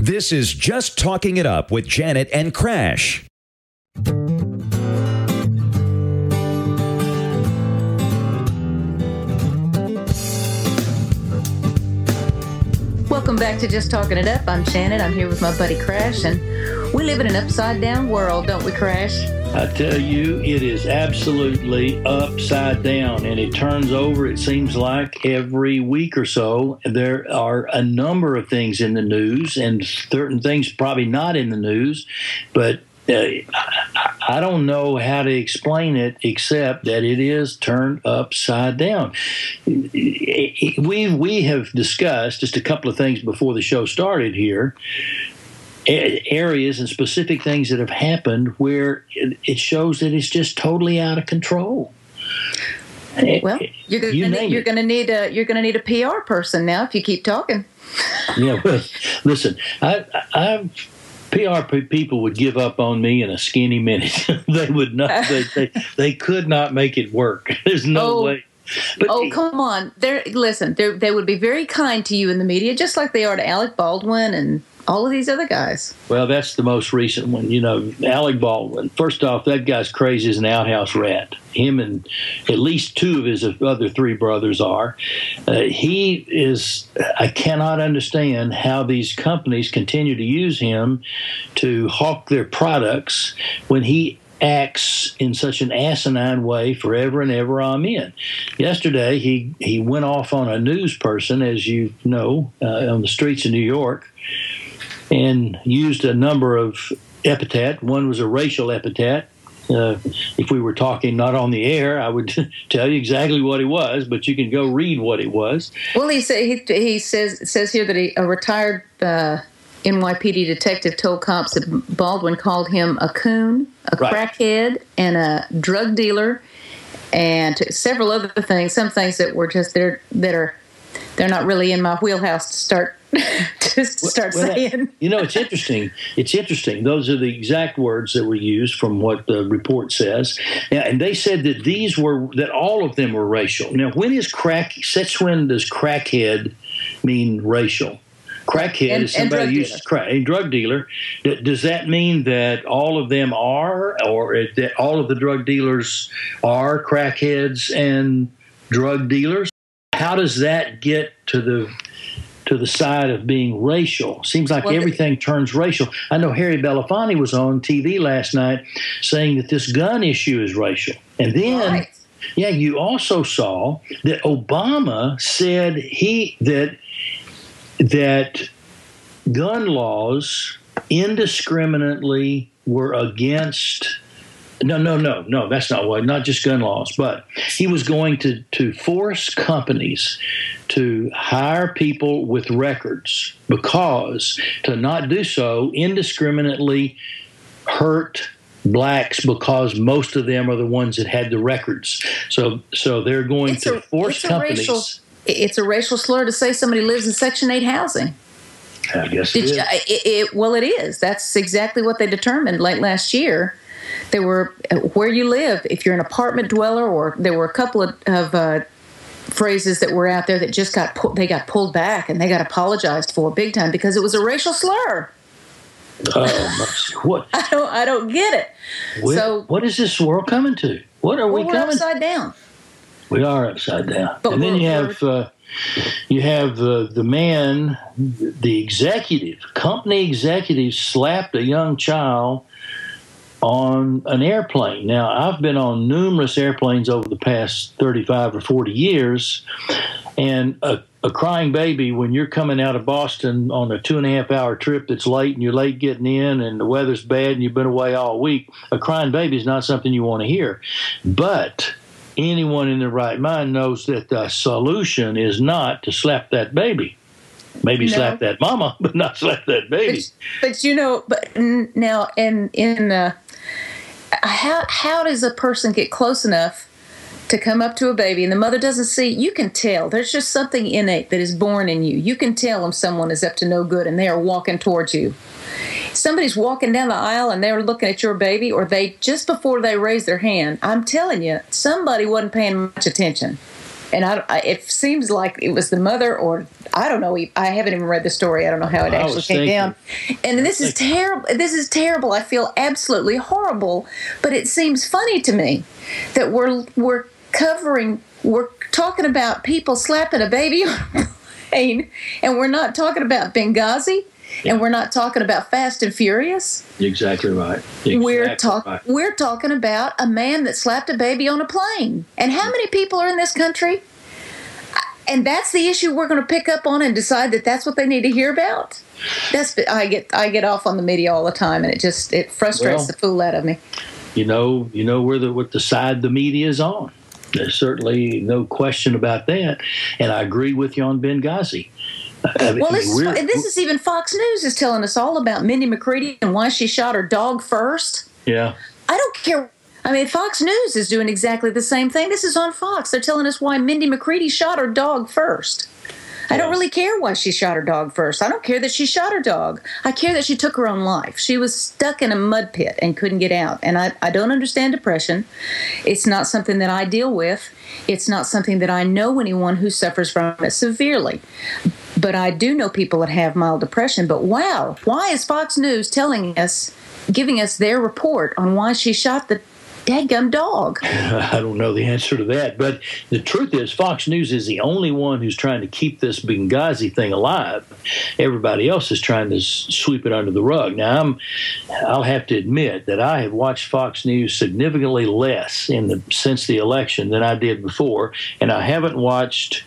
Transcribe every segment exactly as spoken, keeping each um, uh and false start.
This is Just Talking It Up with Janet and Crash. Welcome back to Just Talking It Up. I'm Janet. I'm here with my buddy Crash, and we live in an upside-down world, don't we, Crash? I tell you, it is absolutely upside down, and it turns over, it seems like, every week or so. There are a number of things in the news, and certain things probably not in the news, but uh, I don't know how to explain it except that it is turned upside down. We, we have discussed just a couple of things before the show started here, areas and specific things that have happened where it shows that it's just totally out of control. Well, you're going you to you're going to need a you're going to need a P R person now if you keep talking. Yeah, well, listen, I, I P R people would give up on me in a skinny minute. They would not. They, they they could not make it work. There's no oh. way. But oh, come on! They're, listen, they're, they would be very kind to you in the media, just like they are to Alec Baldwin and all of these other guys. Well, that's the most recent one. You know, Alec Baldwin. First off, that guy's crazy as an outhouse rat. Him and at least two of his other three brothers are. Uh, he is, I cannot understand how these companies continue to use him to hawk their products when he acts in such an asinine way forever and ever. Amen. Yesterday, he, he went off on a news person, as you know, uh, on the streets of New York, and used a number of epithet. One was a racial epithet. Uh, if we were talking not on the air, I would tell you exactly what it was, but you can go read what it was. Well, he, say, he, he says it says here that he, a retired uh, N Y P D detective told cops that Baldwin called him a coon, a right. crackhead, and a drug dealer, and several other things. Some things that were just there that are they're not really in my wheelhouse to start to start well, saying. You know, it's interesting. It's interesting. Those are the exact words that were used from what the report says, and they said that these were that all of them were racial. Now, when is crack? Since when does crackhead mean racial? Crackhead and, is somebody who uses crack. A drug dealer. Does that mean that all of them are, or that all of the drug dealers are crackheads and drug dealers? How does that get to the to the side of being racial? Seems like well, everything turns racial. I know Harry Belafonte was on T V last night saying that this gun issue is racial. And then, right. yeah, you also saw that Obama said he that that gun laws indiscriminately were against. No, no, no, no, that's not what, not just gun laws, but he was going to, to force companies to hire people with records because to not do so indiscriminately hurt blacks because most of them are the ones that had the records. So so they're going it's to a, force it's companies. A racial, it's a racial slur to say somebody lives in Section eight housing. I guess it Did is. You, it, it, well, it is. That's exactly what they determined late last year. There were where you live, if you're an apartment dweller, or there were a couple of, of uh, phrases that were out there that just got pu- they got pulled back and they got apologized for big time because it was a racial slur. Oh, what? I don't, I don't get it. What, so, what is this world coming to? What are well, we we're coming? upside down. We are upside down. But and then you have uh, you have uh, the man, the executive, company executive, slapped a young child on an airplane. Now, I've been on numerous airplanes over the past thirty-five or forty years, and a, a crying baby, when you're coming out of Boston on a two and a half hour trip that's late and you're late getting in and the weather's bad and you've been away all week, a crying baby is not something you want to hear. But anyone in their right mind knows that the solution is not to slap that baby. Maybe no. slap that mama, but not slap that baby. But, but you know, but now in in uh, how how does a person get close enough to come up to a baby and the mother doesn't see? You can tell. There's just something innate that is born in you. You can tell when someone is up to no good and they are walking towards you. Somebody's walking down the aisle and they're looking at your baby, or they just before they raise their hand, I'm telling you, somebody wasn't paying much attention. And I, I, it seems like it was the mother, or I don't know. I haven't even read the story. I don't know how it I actually was came thinking- down. And this is terrible. This is terrible. I feel absolutely horrible. But it seems funny to me that we're we're covering, we're talking about people slapping a baby on a plane, and we're not talking about Benghazi, and we're not talking about Fast and Furious. Exactly right. Exactly We're talking. right. We're talking about a man that slapped a baby on a plane. And how many people are in this country? And that's the issue we're going to pick up on and decide that that's what they need to hear about. That's I get I get off on the media all the time, and it just it frustrates Well, the fool out of me. You know, you know where the what the side the media is on. There's certainly no question about that, and I agree with you on Benghazi. I mean, Well, this is, we're- this is even Fox News is telling us all about Mindy McCready and why she shot her dog first. yeah. I don't care. I mean, Fox News is doing exactly the same thing. This is on Fox. They're telling us why Mindy McCready shot her dog first. I don't Yeah. really care why she shot her dog first. I don't care that she shot her dog. I care that she took her own life. She was stuck in a mud pit and couldn't get out. And I, I don't understand depression. It's not something that I deal with. It's not something that I know anyone who suffers from it severely. But I do know people that have mild depression. But wow, why is Fox News telling us, giving us their report on why she shot the dadgum dog? I don't know the answer to that, but the truth is Fox News is the only one who's trying to keep this Benghazi thing alive. Everybody else is trying to s- sweep it under the rug. Now, I'm, I'll have to admit that I have watched Fox News significantly less in the since the election than I did before, and I haven't watched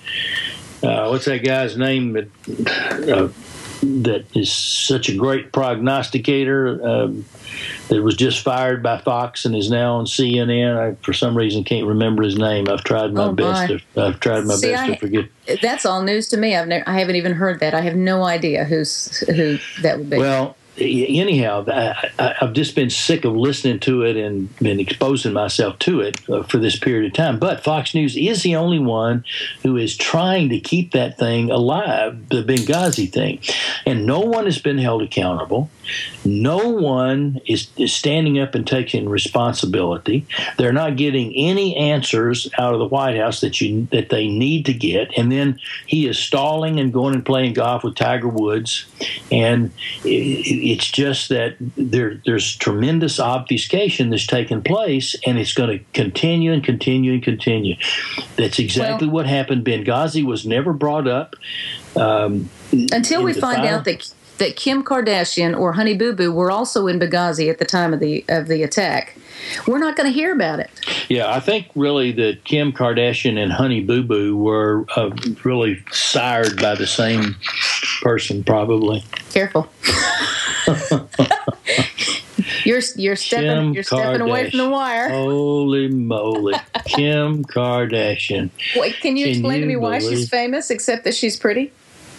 uh, what's that guy's name that uh, that is such a great prognosticator. Um, that was just fired by Fox and is now on C N N. I, for some reason, can't remember his name. I've tried my Oh, best. my. To, I've tried my See, best I- to forget. That's all news to me. I've never, I haven't even heard that. I have no idea who's who that would be. Well, anyhow, I, I, I've just been sick of listening to it and been exposing myself to it uh, for this period of time. But Fox News is the only one who is trying to keep that thing alive, the Benghazi thing. And no one has been held accountable. No one is, is standing up and taking responsibility. They're not getting any answers out of the White House that you that they need to get. And then he is stalling and going and playing golf with Tiger Woods. And it, it's just that there, there's tremendous obfuscation that's taking place, and it's going to continue and continue and continue. That's exactly Well- what happened. Benghazi was never brought up. Um, Until in we the find final- out that that Kim Kardashian or Honey Boo Boo were also in Benghazi at the time of the of the attack, we're not going to hear about it. Yeah, I think really that Kim Kardashian and Honey Boo Boo were uh, really sired by the same person, probably. Careful. You're you're stepping Kim you're stepping away from the Kardashian. wire. Holy moly. Kim Kardashian. Wait, can you Can explain to you me why believe- she's famous, except that she's pretty?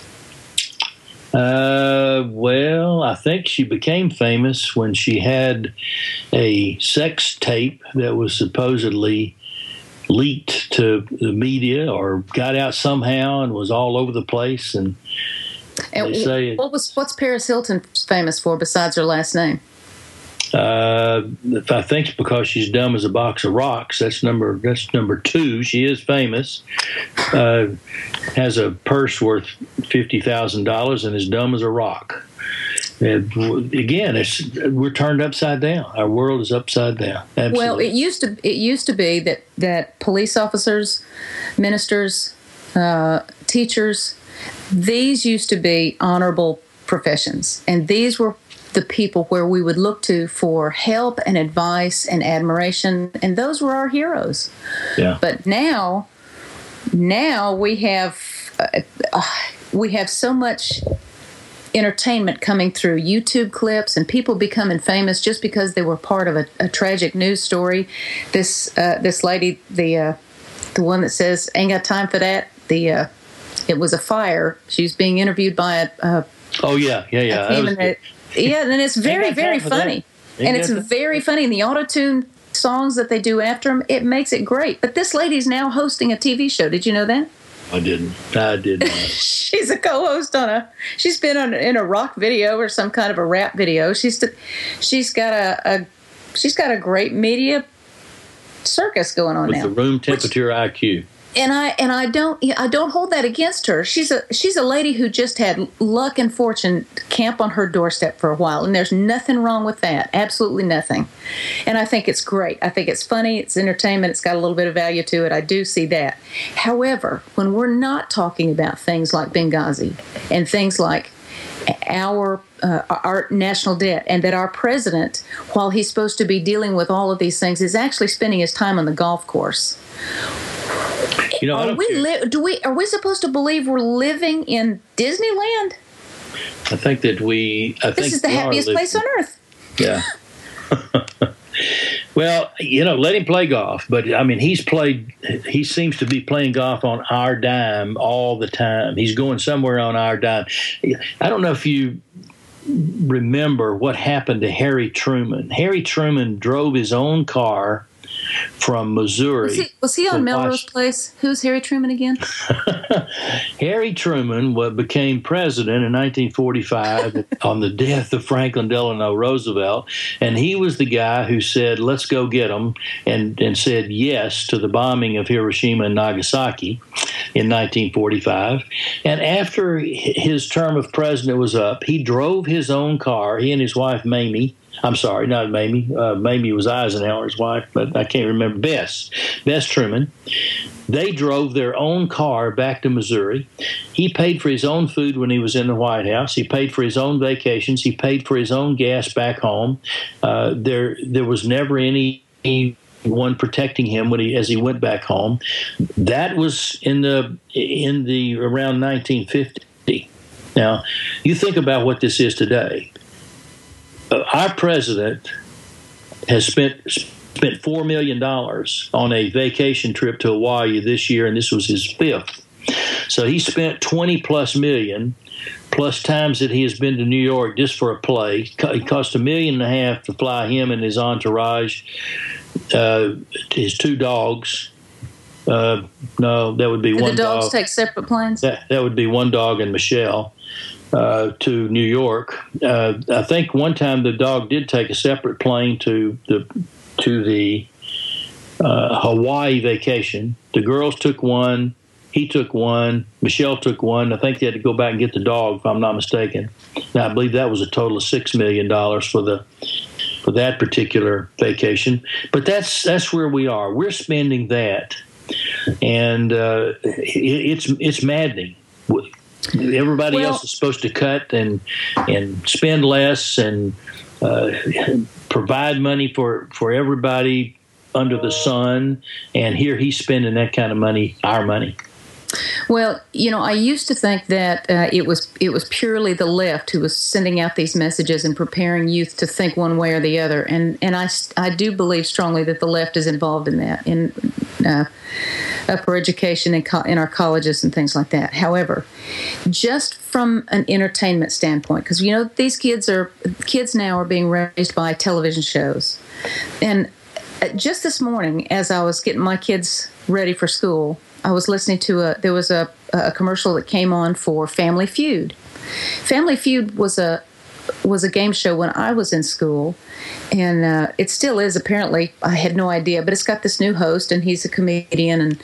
Uh, well, I think she became famous when she had a sex tape that was supposedly leaked to the media or got out somehow and was all over the place. And And They say it- what was what's Paris Hilton famous for besides her last name? uh, I think it's because she's dumb as a box of rocks. That's number that's number two. She is famous. Uh, has a purse worth fifty thousand dollars and is dumb as a rock. And again, it's we're turned upside down. Our world is upside down. Absolutely. Well, it used to it used to be that that police officers, ministers, uh, teachers, these used to be honorable professions, and these were the people where we would look to for help and advice and admiration, and those were our heroes. yeah. But now, now we have uh, uh, we have so much entertainment coming through YouTube clips and people becoming famous just because they were part of a, a tragic news story. This uh, this lady, the uh, the one that says "ain't got time for that." The uh, it was a fire. She was being interviewed by a, a, Oh yeah, yeah, yeah. a That team was and it- yeah, and it's very got very time for that. funny, Ain't and it's got time. very funny. And the auto tune songs that they do after them, it makes it great. But this lady's now hosting a T V show. Did you know that? I didn't. I did not. She's a co-host on a. She's been on in a rock video or some kind of a rap video. She's she's got a, a she's got a great media circus going on With now. the room temperature I Q. And I and I don't I don't hold that against her. She's a she's a lady who just had luck and fortune camp on her doorstep for a while, and there's nothing wrong with that. Absolutely nothing. And I think it's great. I think it's funny. It's entertainment. It's got a little bit of value to it. I do see that. However, when we're not talking about things like Benghazi and things like our uh, our national debt, and that our president, while he's supposed to be dealing with all of these things, is actually spending his time on the golf course. You know, are we li- do we are we supposed to believe we're living in Disneyland? I think that we. I this think is the happiest place on earth. Yeah. Well, you know, let him play golf, but I mean, he's played. He seems to be playing golf on our dime all the time. He's going somewhere on our dime. I don't know if you remember what happened to Harry Truman. Harry Truman drove his own car from Missouri. Was he, was he on Melrose Place? Who's Harry Truman again? Harry Truman became president in nineteen forty-five on the death of Franklin Delano Roosevelt, and he was the guy who said, let's go get them, and, and said yes to the bombing of Hiroshima and Nagasaki in nineteen forty-five. And after his term of president was up, he drove his own car, he and his wife Mamie. I'm sorry, not Mamie. Uh, Mamie was Eisenhower's wife, but I can't remember. Bess. Bess Truman. They drove their own car back to Missouri. He paid for his own food when he was in the White House. He paid for his own vacations. He paid for his own gas back home. Uh, there, there was never any one protecting him when he as he went back home. That was in the in the around nineteen fifty. Now, you think about what this is today. Uh, our president has spent spent four million dollars on a vacation trip to Hawaii this year, and this was his fifth. So he spent twenty plus million, plus times that he has been to New York just for a play. It cost a million and a half to fly him and his entourage, uh, his two dogs. Uh, no, that would be Did one the dogs dog. take separate planes? That, that would be one dog and Michelle. Uh, to New York. Uh, I think one time the dog did take a separate plane to the to the uh, Hawaii vacation. The girls took one. He took one. Michelle took one. I think they had to go back and get the dog, if I'm not mistaken. Now, I believe that was a total of six million dollars for the for that particular vacation. But that's that's where we are. We're spending that, and uh, it, it's it's maddening. Everybody well, else is supposed to cut and and spend less and uh, provide money for, for everybody under the sun. And here he's spending that kind of money, our money. Well, you know, I used to think that uh, it was it was purely the left who was sending out these messages and preparing youth to think one way or the other, and and I, I do believe strongly that the left is involved in that in uh, upper education in, co- in our colleges and things like that. However, just from an entertainment standpoint, because you know these kids are kids now are being raised by television shows, and just this morning as I was getting my kids ready for school, I was listening to a, there was a, a commercial that came on for Family Feud. Family Feud was a, was a game show when I was in school, and uh, it still is apparently. I had no idea, but it's got this new host, and he's a comedian, and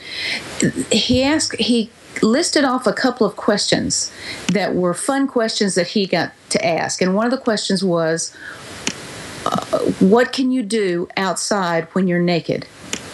he asked, he listed off a couple of questions that were fun questions that he got to ask, and one of the questions was, uh, what can you do outside when you're naked?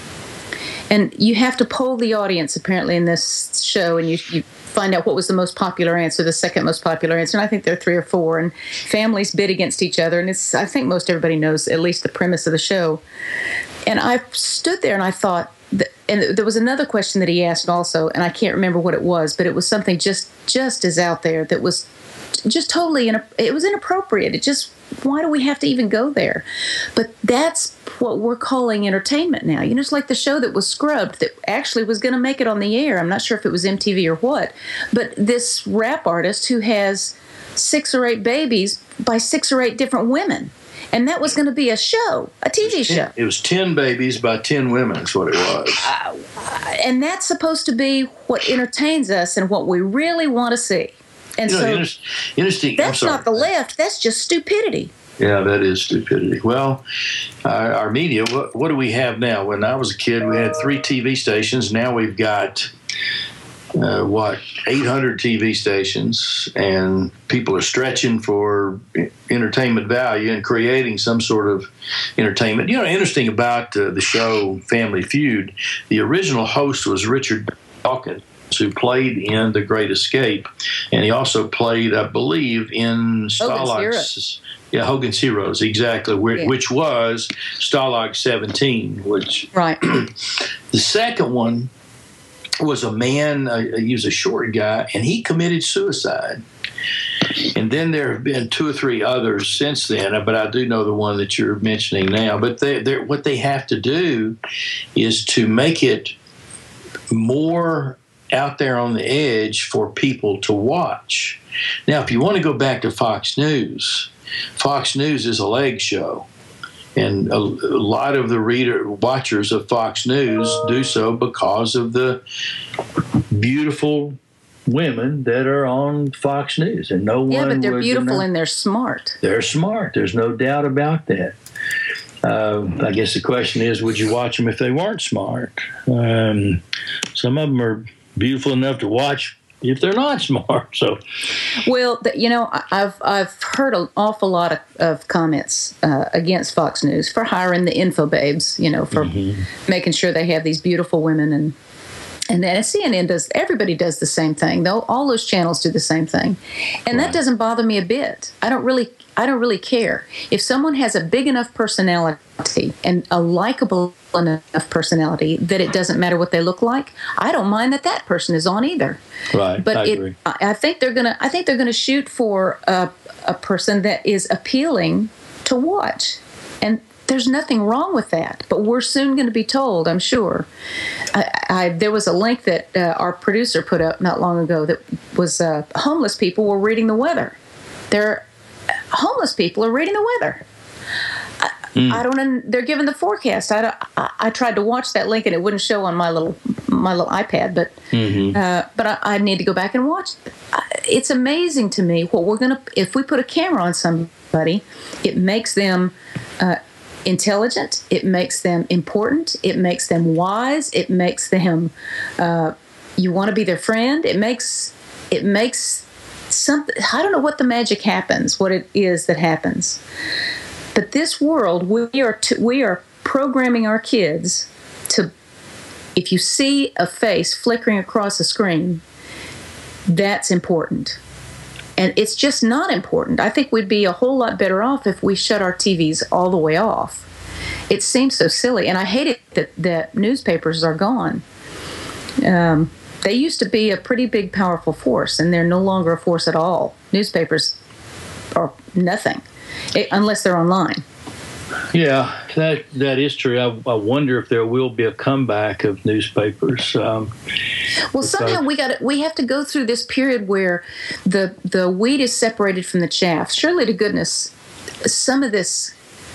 And you have to poll the audience, apparently, in this show, and you, you find out what was the most popular answer, the second most popular answer. And I think there are three or four, and families bid against each other. And it's I think most everybody knows at least the premise of the show. And I stood there and I thought, that, and there was another question that he asked also, and I can't remember what it was, but it was something just just as out there that was just totally, it was inappropriate. It just, why do we have to even go there? But that's what we're calling entertainment now. You know, it's like the show that was scrubbed that actually was going to make it on the air. I'm not sure if it was M T V or what, but this rap artist who has six or eight babies by six or eight different women. And that was going to be a show, a T V it ten, show. It was ten babies by ten women is what it was. Uh, and that's supposed to be what entertains us and what we really want to see. And you know, so inter- interesting. that's I'm sorry. not the left. That's just stupidity. Yeah, that is stupidity. Well, our, our media, what, what do we have now? When I was a kid, we had three T V stations. Now we've got, uh, what, eight hundred T V stations, and people are stretching for entertainment value and creating some sort of entertainment. You know, interesting about uh, the show Family Feud, the original host was Richard Dawkins, who played in The Great Escape, and he also played, I believe, in Stalag. Yeah, Hogan's Heroes, exactly, which, yeah. which was Stalag seventeen. Which right. The second one was a man. Uh, he was a short guy, and he committed suicide. And then there have been two or three others since then, but I do know the one that you're mentioning now. But they, what they have to do is to make it more out there on the edge for people to watch. Now, if you want to go back to Fox News, Fox News is a leg show, and a, a lot of the reader watchers of Fox News do so because of the beautiful women that are on Fox News, and no one. Yeah, but they're would, beautiful you know, and they're smart. They're smart. There's no doubt about that. Uh, I guess the question is, would you watch them if they weren't smart? Um, some of them are beautiful enough to watch if they're not smart. So, well, the, you know, I've I've heard an awful lot of, of comments uh, against Fox News for hiring the info babes, you know, for mm-hmm. making sure they have these beautiful women, and and then C N N does. Everybody does the same thing, though. All those channels do the same thing, and right. that doesn't bother me a bit. I don't really. I don't really care. If someone has a big enough personality and a likable enough personality that it doesn't matter what they look like, I don't mind that that person is on either. Right. But I it, agree. I think they're gonna. I think they're gonna shoot for a, a person that is appealing to watch, and there's nothing wrong with that. But we're soon going to be told, I'm sure. I, I, there was a link that uh, our producer put up not long ago that was uh, homeless people were reading the weather. They're homeless people are reading the weather. I, mm. I don't. They're giving the forecast. I, I, I tried to watch that link and it wouldn't show on my little my little iPad. But mm-hmm. uh, but I, I need to go back and watch. It's amazing to me what we're gonna. If we put a camera on somebody, it makes them uh, intelligent. It makes them important. It makes them wise. It makes them. Uh, you want to be their friend. It makes. It makes. Something, I don't know what the magic happens, what it is that happens. But this world, we are to, we are programming our kids to, if you see a face flickering across a screen, that's important. And it's just not important. I think we'd be a whole lot better off if we shut our T Vs all the way off. It seems so silly, and I hate it that, that newspapers are gone. Um, They used to be a pretty big, powerful force, and they're no longer a force at all. Newspapers are nothing, it, unless they're online. Yeah, that that is true. I, I wonder if there will be a comeback of newspapers. Um, well, somehow we got we have to go through this period where the the wheat is separated from the chaff. Surely to goodness, some of this,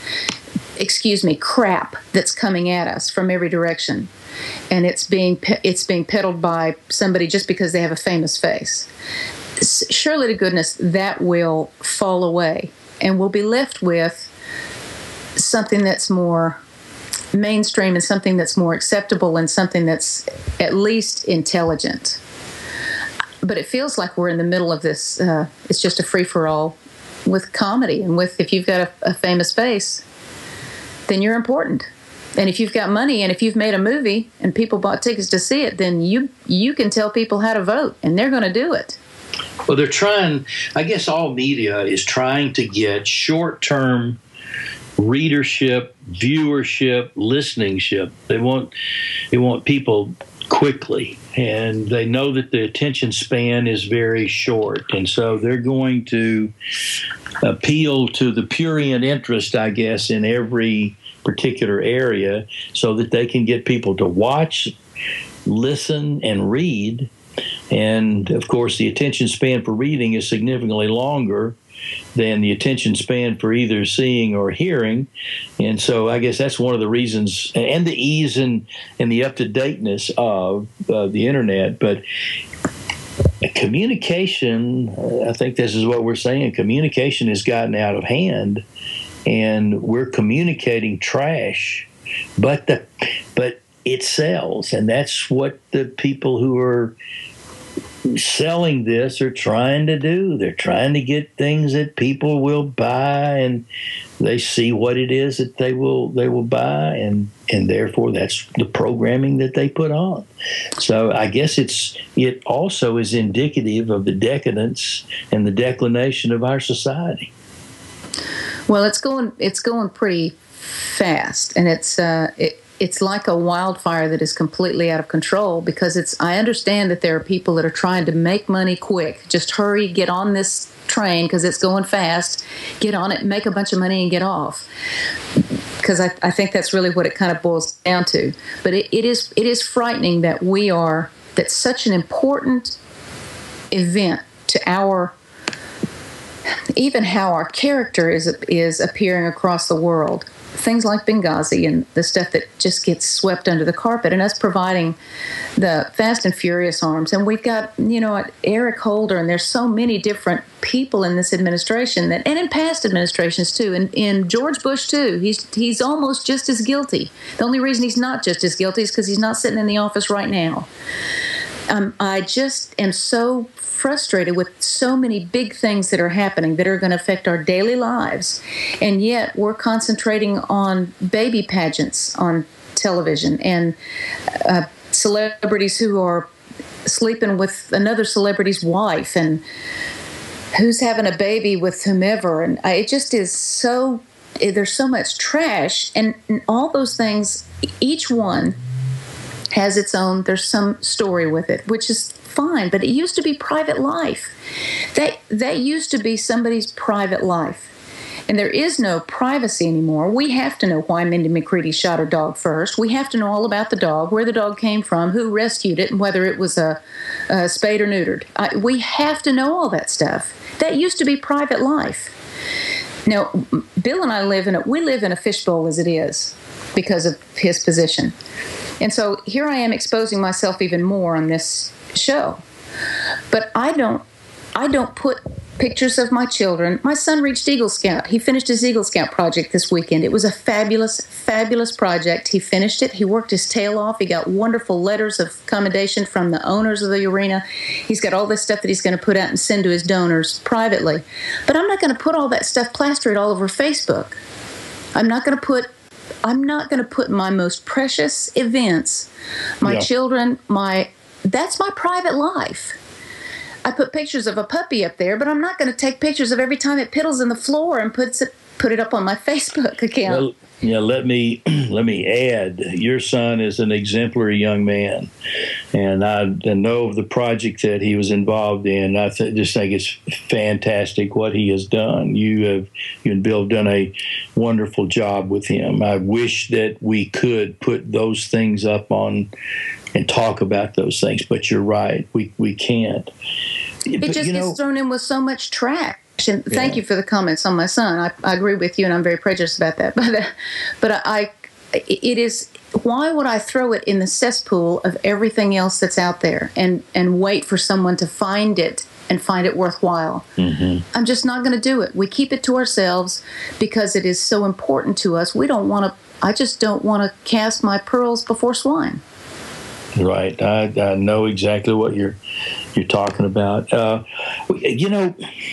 excuse me, crap that's coming at us from every direction. And it's being it's being peddled by somebody just because they have a famous face. Surely to goodness, that will fall away, and we'll be left with something that's more mainstream and something that's more acceptable and something that's at least intelligent. But it feels like we're in the middle of this. Uh, it's just a free-for-all with comedy, and with if you've got a, a famous face, then you're important. And if you've got money and if you've made a movie and people bought tickets to see it, then you you can tell people how to vote, and they're going to do it. Well, they're trying, I guess all media is trying to get short-term readership, viewership, listenership. They want, they want people quickly, and they know that the attention span is very short, and so they're going to appeal to the prurient interest, I guess, in every particular area so that they can get people to watch, listen, and read. And, of course, the attention span for reading is significantly longer than the attention span for either seeing or hearing. And so I guess that's one of the reasons, and the ease and, and the up-to-dateness of uh, the Internet. But communication, I think this is what we're saying, communication has gotten out of hand. and we're communicating trash, but the but it sells, and that's what the people who are selling this are trying to do. They're trying to get things that people will buy, and they see what it is that they will they will buy, and and therefore that's the programming that they put on. So I guess it's it also is indicative of the decadence and the declination of our society. Well, it's going it's going pretty fast, and it's uh, it. It's like a wildfire that is completely out of control, because it's, I understand that there are people that are trying to make money quick. Just hurry, get on this train because it's going fast. Get on it, make a bunch of money and get off. Because I, I think that's really what it kind of boils down to. But it, it is it is frightening that we are, that such an important event to our, even how our character is is appearing across the world. Things like Benghazi and the stuff that just gets swept under the carpet, and us providing the Fast and Furious arms. And we've got, you know, Eric Holder, and there's so many different people in this administration that, and in past administrations too, and in George Bush too, he's he's almost just as guilty. The only reason he's not just as guilty is because he's not sitting in the office right now. Um, I just am so frustrated with so many big things that are happening that are going to affect our daily lives, and yet we're concentrating on baby pageants on television and uh, celebrities who are sleeping with another celebrity's wife and who's having a baby with whomever, and I, it just is so, there's so much trash, and, and all those things, each one has its own, there's some story with it, which is fine, but it used to be private life. That that used to be somebody's private life. And there is no privacy anymore. We have to know why Mindy McCready shot her dog first. We have to know all about the dog, where the dog came from, who rescued it, and whether it was a, a spayed or neutered. I, we have to know all that stuff. That used to be private life. Now, Bill and I live in a, we live in a fishbowl as it is because of his position. And so here I am exposing myself even more on this show. But I don't I don't put pictures of my children. My son reached Eagle Scout. He finished his Eagle Scout project this weekend. It was a fabulous, fabulous project. He finished it. He worked his tail off. He got wonderful letters of commendation from the owners of the arena. He's got all this stuff that he's going to put out and send to his donors privately. But I'm not going to put all that stuff, plaster it all over Facebook. I'm not going to put I'm not going to put my most precious events, my yeah. children, my that's my private life. I put pictures of a puppy up there, but I'm not going to take pictures of every time it piddles in the floor and puts it, put it up on my Facebook account. Well, yeah, let me let me add. Your son is an exemplary young man, and I, I know of the project that he was involved in. I th- just think it's fantastic what he has done. You have you and Bill have done a wonderful job with him. I wish that we could put those things up on and talk about those things, but you're right, we we can't. It but, just you know, gets thrown in with so much trash. And thank yeah. you for the comments on my son. I, I agree with you, and I'm very prejudiced about that. But, uh, but I, it is, why would I throw it in the cesspool of everything else that's out there and, and wait for someone to find it and find it worthwhile? Mm-hmm. I'm just not going to do it. We keep it to ourselves because it is so important to us. We don't want to, I just don't want to cast my pearls before swine. Right. I, I know exactly what you're you're talking about. Uh, you know,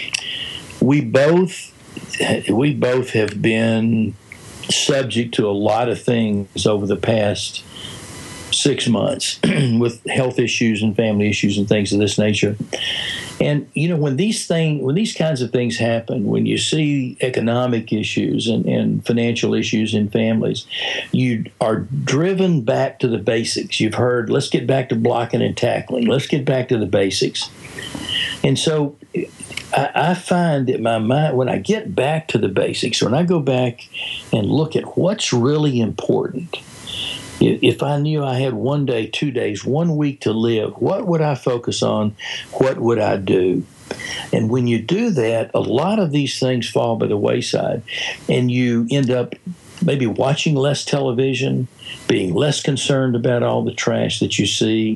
we both we both have been subject to a lot of things over the past six months with health issues and family issues and things of this nature. And, you know, when these things, when these kinds of things happen, when you see economic issues and, and financial issues in families, you are driven back to the basics. You've heard, let's get back to blocking and tackling. Let's get back to the basics. And so I, I find that my mind, when I get back to the basics, when I go back and look at what's really important, if I knew I had one day, two days, one week to live, what would I focus on? What would I do? And when you do that, a lot of these things fall by the wayside, and you end up maybe watching less television, being less concerned about all the trash that you see,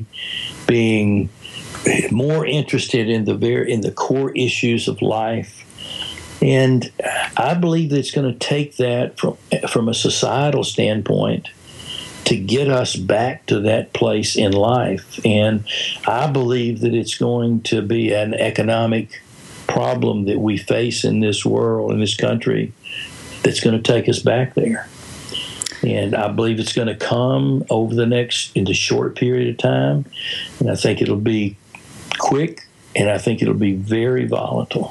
being more interested in the very in the core issues of life. And I believe that it's going to take that from from a societal standpoint to get us back to that place in life. And I believe that it's going to be an economic problem that we face in this world, in this country, that's going to take us back there. And I believe it's going to come over the next, in the short period of time. And I think it'll be quick, and I think it'll be very volatile.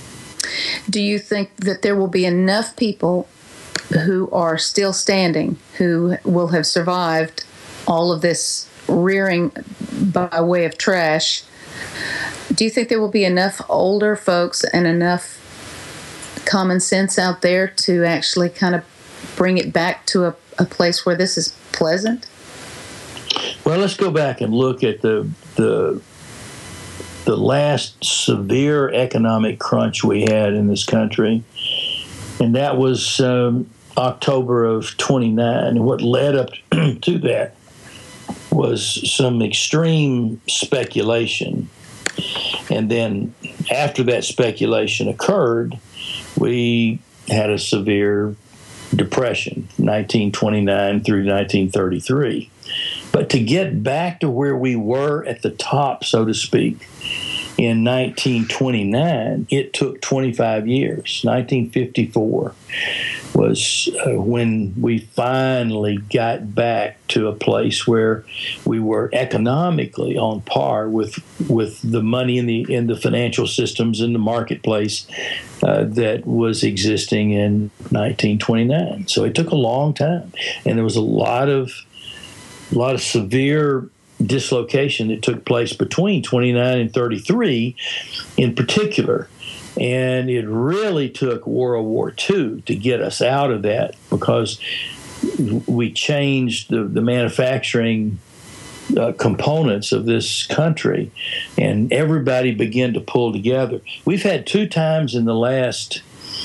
Do you think that there will be enough people who are still standing, who will have survived all of this rearing by way of trash? Do you think there will be enough older folks and enough common sense out there to actually kind of bring it back to a, a place where this is pleasant? Well, let's go back and look at the the the last severe economic crunch we had in this country, and that was um, October of twenty-nine. And what led up to that was some extreme speculation. And then after that speculation occurred, we had a severe depression, nineteen twenty-nine through nineteen thirty-three. But to get back to where we were at the top, so to speak, in nineteen twenty-nine, it took twenty-five years. nineteen fifty-four was uh, when we finally got back to a place where we were economically on par with with the money in the in the financial systems in the marketplace uh, that was existing in nineteen twenty-nine. So it took a long time, and there was a lot of a lot of severe dislocation that took place between twenty-nine and thirty-three in particular. And it really took World War Two to get us out of that, because we changed the, the manufacturing uh, components of this country, and everybody began to pull together. We've had two times in the last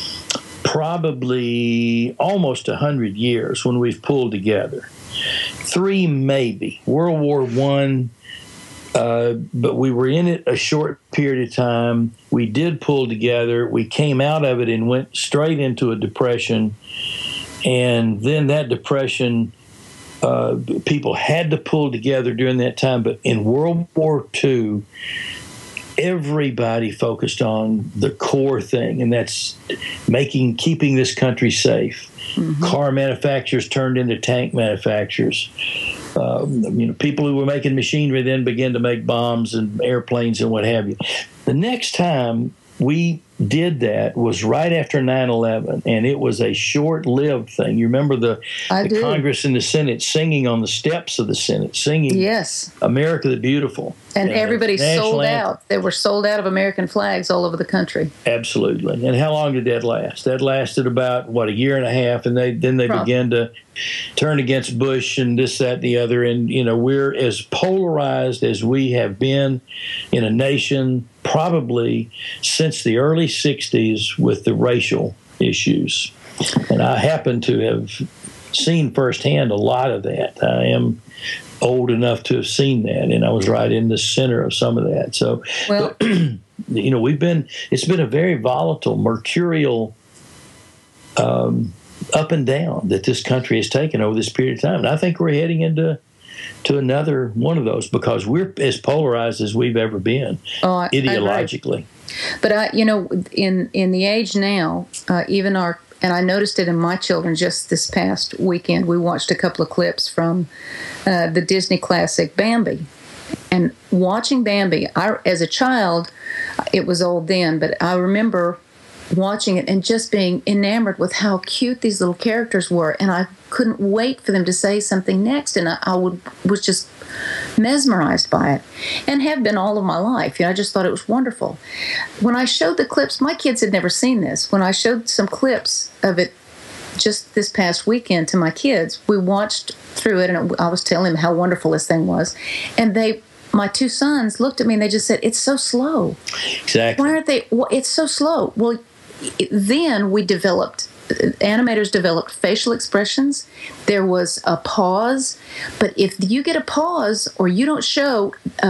probably almost one hundred years when we've pulled together. Three, maybe. World War One, uh, but we were in it a short period of time. We did pull together. We came out of it and went straight into a depression. And then that depression, uh, people had to pull together during that time. But in World War Two, everybody focused on the core thing, and that's making, keeping this country safe. Mm-hmm. Car manufacturers turned into tank manufacturers. Um, you know, people who were making machinery then began to make bombs and airplanes and what have you. The next time we did that was right after nine eleven, and it was a short-lived thing. You remember the, the Congress and the Senate singing on the steps of the Senate, singing yes, America the Beautiful. And, and everybody sold anthem. out. They were sold out of American flags all over the country. Absolutely. And how long did that last? That lasted about, what, a year and a half, and they then they Probably. began to turn against Bush and this, that, and the other. And, you know, we're as polarized as we have been in a nation probably since the early sixties with the racial issues. And I happen to have seen firsthand a lot of that. I am old enough to have seen that, and I was right in the center of some of that. So, well, you know, we've been, it's been a very volatile, mercurial um, up and down that this country has taken over this period of time. And I think we're heading into to another one of those, because we're as polarized as we've ever been, oh, I, ideologically. I but, I, you know, in, in the age now, uh, even our, and I noticed it in my children just this past weekend. We watched a couple of clips from uh, the Disney classic Bambi. And watching Bambi, I, as a child, it was old then, but I remember watching it and just being enamored with how cute these little characters were. And I couldn't wait for them to say something next. And I, I would was just mesmerized by it, and have been all of my life. You know, I just thought it was wonderful. When I showed the clips, my kids had never seen this. When I showed some clips of it just this past weekend to my kids, we watched through it, and I was telling them how wonderful this thing was. And they, my two sons, looked at me and they just said, "It's so slow." Exactly. Why aren't they? Well, it's so slow. Well, it, then we developed. Animators developed facial expressions. There was a pause, but if you get a pause or you don't show a,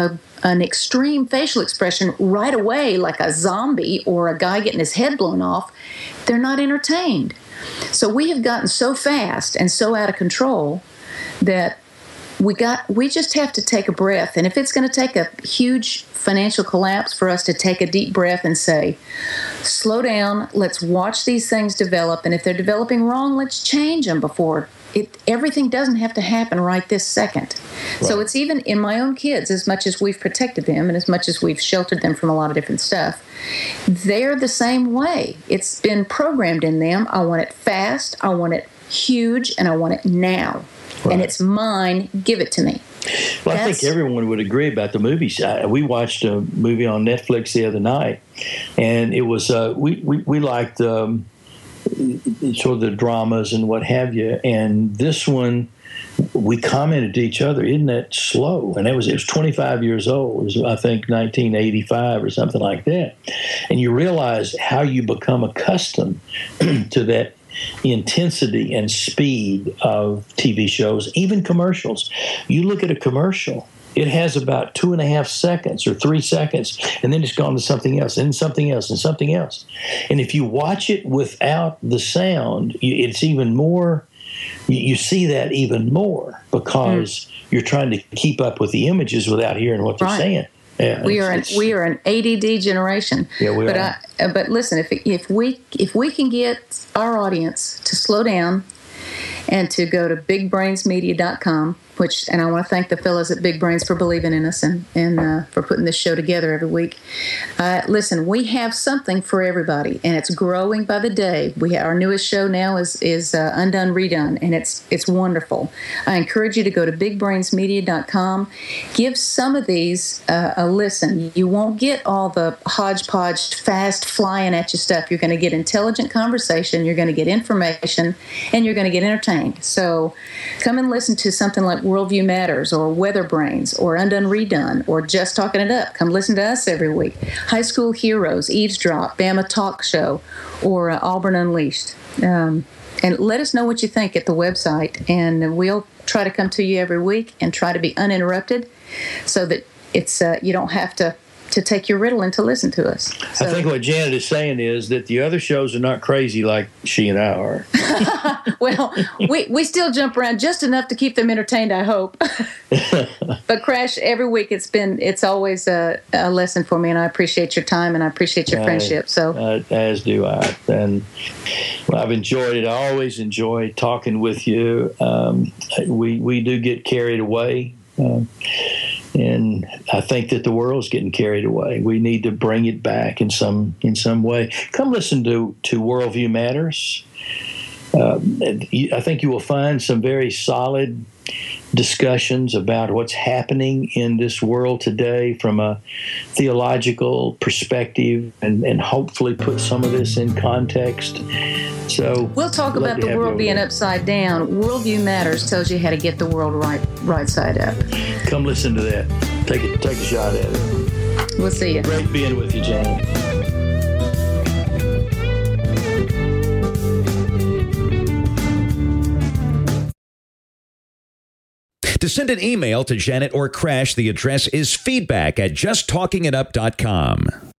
an extreme facial expression right away, like a zombie or a guy getting his head blown off, they're not entertained. So we have gotten so fast and so out of control that we got we just have to take a breath. And if it's going to take a huge financial collapse for us to take a deep breath and say, slow down, let's watch these things develop, and if they're developing wrong, let's change them before it everything doesn't have to happen right this second. Right. So it's even in my own kids, as much as we've protected them and as much as we've sheltered them from a lot of different stuff, they're the same way. It's been programmed in them. I want it fast, I want it huge, and I want it now. Right. And it's mine, give it to me. Well, That's, I think everyone would agree about the movies. We watched a movie on Netflix the other night, and it was, uh, we, we, we liked um, sort of the dramas and what have you. And this one, we commented to each other, isn't that slow? And it was, it was twenty-five years old. It was, I think, nineteen eighty-five or something like that. And you realize how you become accustomed to that intensity and speed of T V shows, even commercials. You look at a commercial, it has about two and a half seconds or three seconds, and then it's gone to something else, and something else, and something else. And if you watch it without the sound, it's even more, you see that even more because mm. you're trying to keep up with the images without hearing what they're right. saying. Yeah, we are an we are an A D D generation. Yeah, we but are. I, but listen, if if we if we can get our audience to slow down and to go to big brains media dot com, which, and I want to thank the fellas at Big Brains for believing in us and, and uh, for putting this show together every week. Uh, listen, we have something for everybody, and it's growing by the day. We Our newest show now is is uh, Undone Redone, and it's it's wonderful. I encourage you to go to big brains media dot com. Give some of these uh, a listen. You won't get all the hodgepodge, fast flying at you stuff. You're going to get intelligent conversation, you're going to get information, and you're going to get entertained. So come and listen to something like Worldview Matters or Weather Brains or Undone Redone or Just Talking It Up. Come listen to us every week. High School Heroes, Eavesdrop, Bama Talk Show, or uh, Auburn Unleashed. Um, and let us know what you think at the website, and we'll try to come to you every week and try to be uninterrupted so that it's uh, you don't have to to take your Ritalin to listen to us. So. I think what Janet is saying is that the other shows are not crazy like she and I are. Well, we, we still jump around just enough to keep them entertained, I hope. But Crash, every week it's been it's always a, a lesson for me, and I appreciate your time and I appreciate your I, friendship. So uh, as do I. And well, I've enjoyed it. I always enjoy talking with you. Um, we we do get carried away. Uh, And I think that the world's getting carried away. We need to bring it back in some in some way. Come listen to, to Worldview Matters. Uh, I think you will find some very solid discussions about what's happening in this world today from a theological perspective, and, and hopefully put some of this in context. So we'll talk about the world being upside down. Worldview Matters tells you how to get the world right right side up. Come listen to that. Take a, take a shot at it. We'll see you. Great being with you, Janet. To send an email to Janet or Crash, the address is feedback at just talking it up dot com.